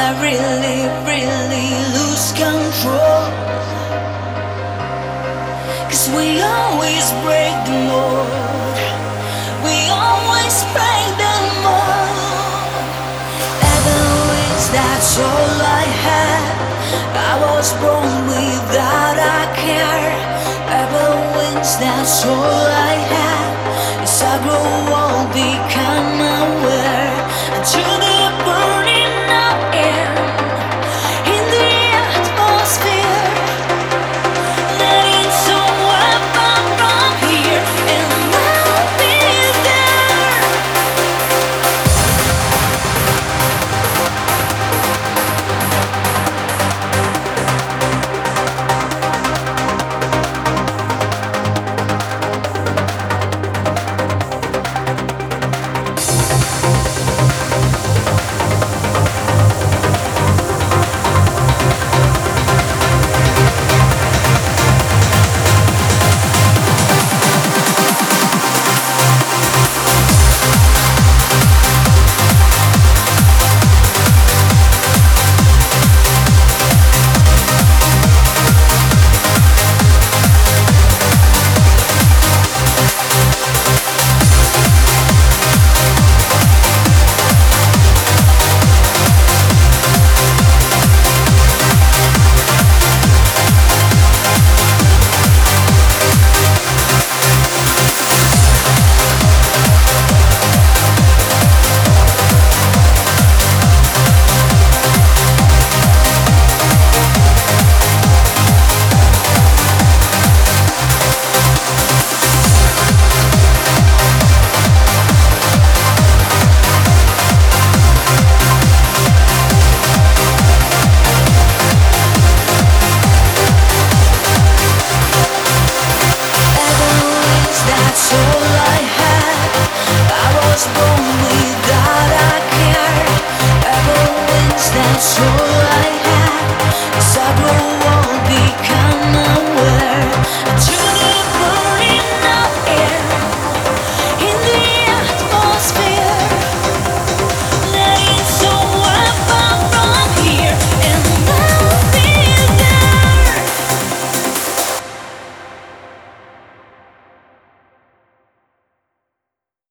I really, really lose control. 'Cause we always break the mold. We always break the mold. Ever wish that's all I had. I was born without a care. Ever wish that's all I had. As I grow old, become aware. Until the burning of air in the atmosphere. Letting someone come from here, and I'll be there. That's all I had. I was born without a care. Ever wins, that's all I had. As I grow